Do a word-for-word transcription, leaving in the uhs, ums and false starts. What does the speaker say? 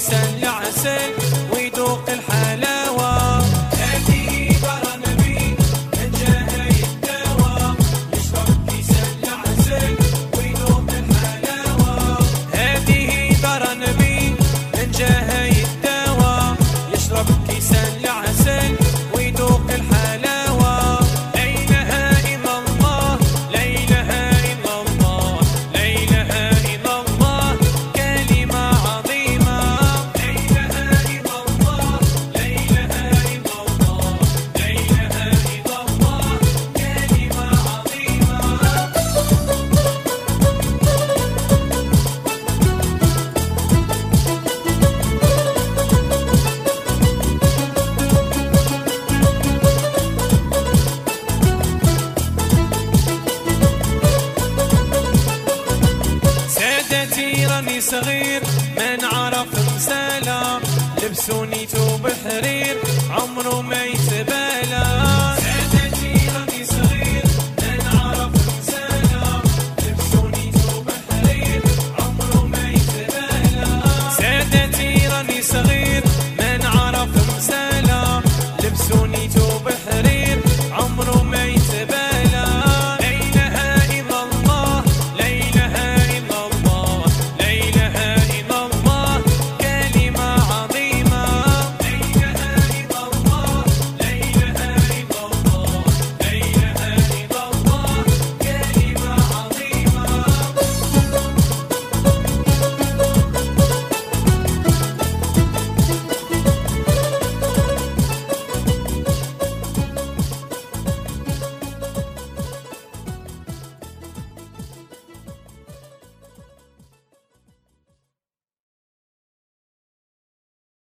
كيسان العسل ويذوق الحلاوة. هذه دار نبي من جاها يداوى، يشرب كيسان العسل ويذوق الحلاوة. هذه دار نبي من جاها يداوى، يشرب كيسان العسل ويذوق الحلاوة. لا إله إلا الله، لا إله إلا الله، لا إله إلا الله، كلمة عظيمة. لا إله إلا الله، لا إله إلا الله، لا إله إلا الله، كلمة عظيمة. سادتي راني صغير ما نعرف مسالة، لبسوني ثوب حرير